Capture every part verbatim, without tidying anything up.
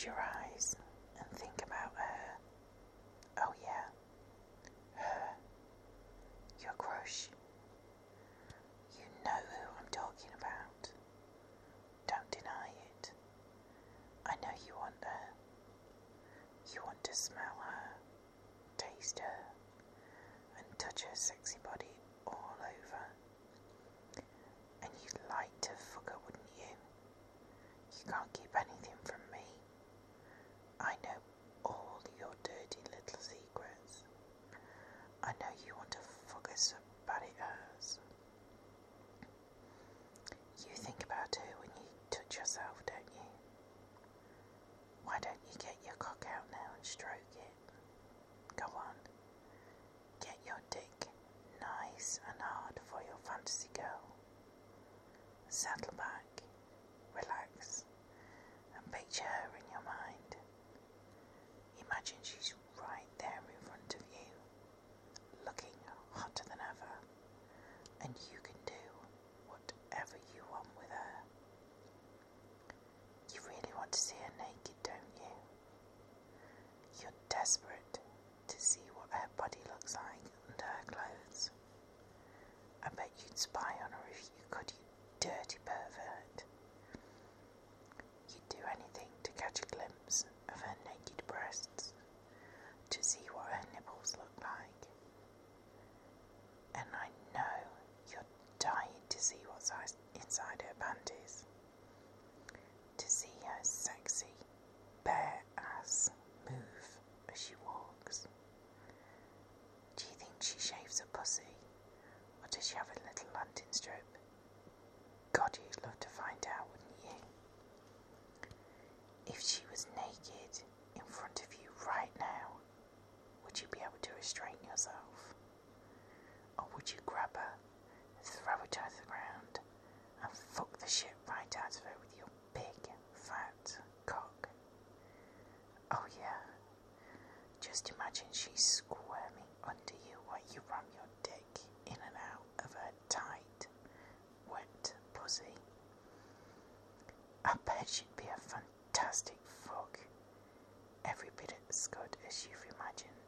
Close your eyes and think about her. Oh yeah, her. Your crush. You know who I'm talking about. Don't deny it. I know you want her. You want to smell her, taste her, and touch her sexy body all over. And you'd like to fuck her, wouldn't you? You can't keep anything from me. I know all your dirty little secrets. I know you want to fuck her so bad it hurts. You think about her when you touch yourself, don't you? Why don't you get your cock out now and stroke it? Go on. Get your dick nice and hard for your fantasy girl. Settle back, relax, and picture her in your mind. Imagine she's right there in front of you, looking hotter than ever, and you can do whatever you want with her. You really want to see her naked, don't you? You're desperate to see what her body looks like under her clothes. I bet you'd spy on her if you could, you dirty pervert. You'd do anything to catch a glimpse of her naked breasts, to see what her nipples look like. And I know you're dying to see what's inside her panties, to see her sexy, bare ass move as she walks. Do you think she shaves her pussy, or does she have a little lantern strip? God, you'd love to find out, wouldn't you? If she was naked in front of you right now, would you be able to restrain yourself? Or would you grab her, throw her to the ground, and fuck the shit right out of her with your big, fat cock? Oh yeah, just imagine she's squirming under you while you ram your dick in and out of her tight, wet pussy. I bet she'd be a fantastic fuck, every bit as good as you've imagined.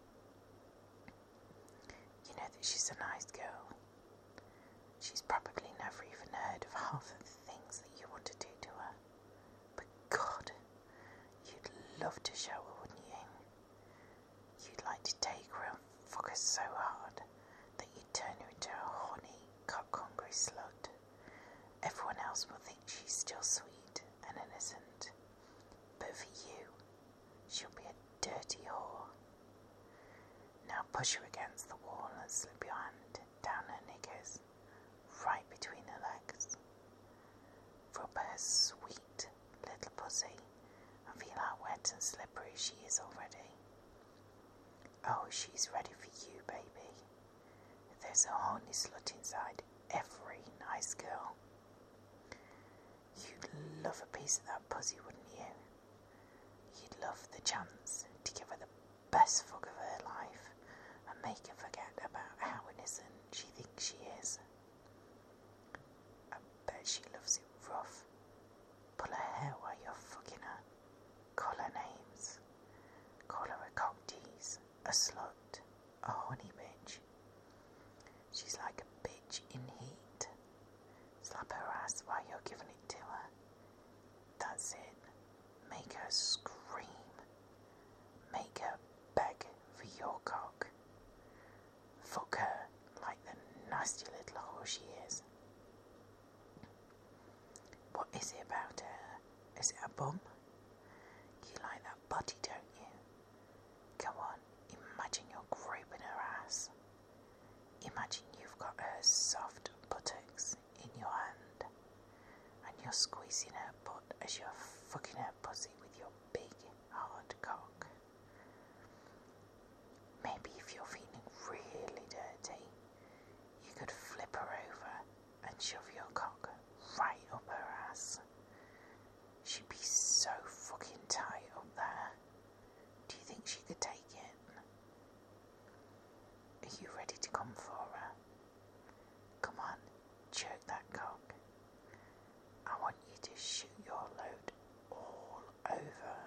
You know that she's a nice girl. She's probably never even heard of half of the things that you want to do to her. But God, you'd love to show her, wouldn't you? You'd like to take her and fuck her so hard that you'd turn her into a horny, cock-hungry slut. Everyone else will think she's still sweet and innocent. But for you, she'll be a dirty whore. Now push her against the wall and slip your hand down her knickers, right between her legs. Rub her sweet little pussy and feel how wet and slippery she is already. Oh, she's ready for you, baby. There's a horny slut inside every nice girl. You'd love a piece of that pussy, wouldn't you? You'd love the chance to give her the best fuck of her life and make her forget about how innocent she thinks she is. I bet she loves it rough. Pull her hair while you're fucking her. Call her names. Call her a cock tease, a slut, a horny bitch. She's like a bitch in heat. Slap her ass while you're giving it to her. That's it. Make her scream. Make her beg for your cock. Fuck her like the nasty little whore she is. What is it about her? Is it a bum? You like that body, don't you? Come on, imagine you're groping her ass. Imagine you've got her soft buttocks in your hand, and you're squeezing her butt as you're fucking her pussy with your big, hard cock. Maybe if you're feeling really dirty, you could flip her over and shove your cock right up her ass. She'd be so fucking tight up there. Do you think she could take it? Are you ready to come for her? Come on, jerk that cock. I want you to shoot your load all over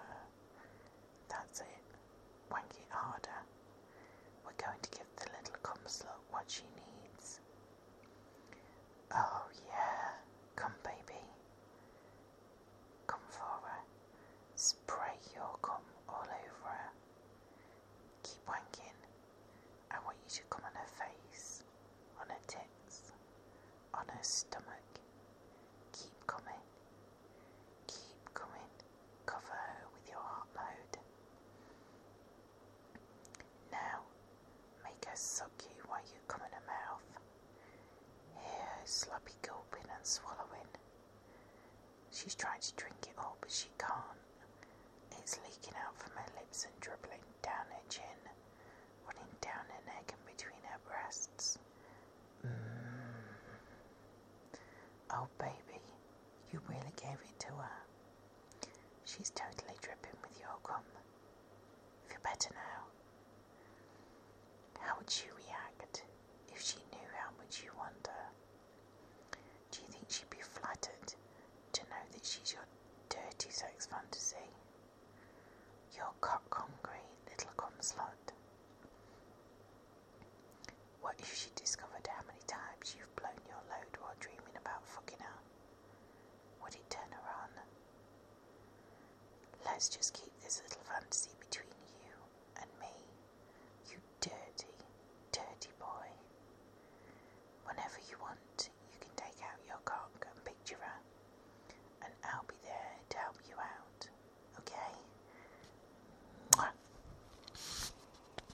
her stomach. Keep coming. Keep coming. Cover her with your hot load. Now, make her suck you while you come in her mouth. Hear her sloppy gulping and swallowing. She's trying to drink it all, but she can't. It's leaking out from her lips and dribbling down her chin, running down her neck and between her breasts. Mmm. Oh, baby, you really gave it to her. She's totally dripping with your cum. Feel better now? How would she react if she knew how much you want her? Do you think she'd be flattered to know that she's your dirty sex fantasy? Your cock-hungry little cum slut? What if she discovered how many times you've blown your load while dreaming about fucking her? Would it turn her on? Let's just keep this little fantasy